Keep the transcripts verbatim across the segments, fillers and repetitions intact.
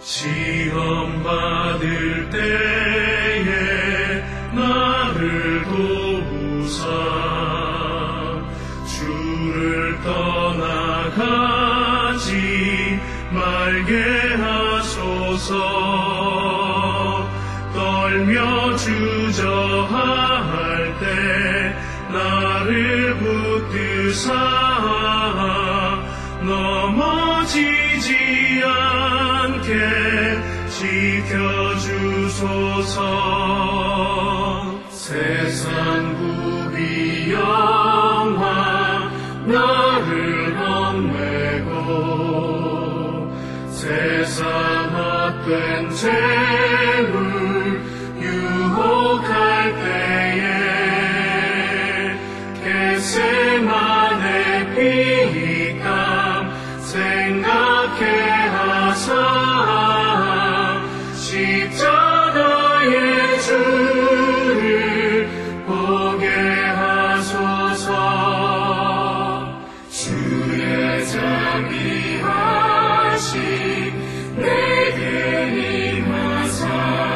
시험 받을 때에 나를 도우사 주를 떠나가지 말게 하소서. 떨며 주저할 때 나를 붙드사 넘어지지 않게 지켜주소서. 세상 부귀 영화 나를 얽매고 세상 헛된 재물 유혹할 때에 겟세마네 피감 생각해 하사 십자가의 주를 보게 하소서. 주의 자비하심 내게 임하사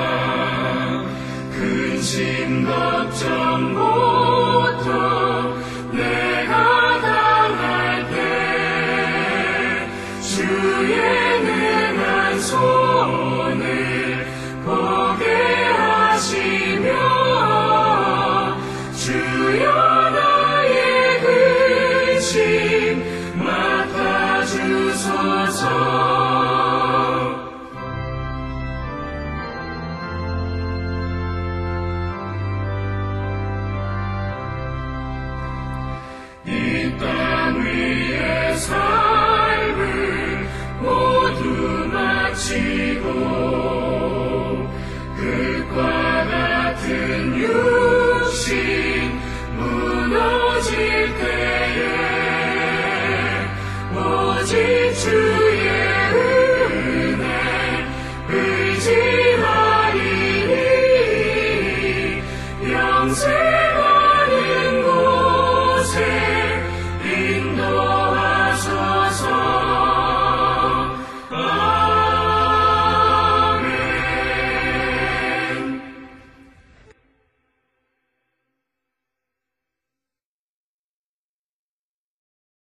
근심 걱정 고통 내가 당할 때 주의 능한 손을 보게 하시며 주여 나의 근심 맡아주소서.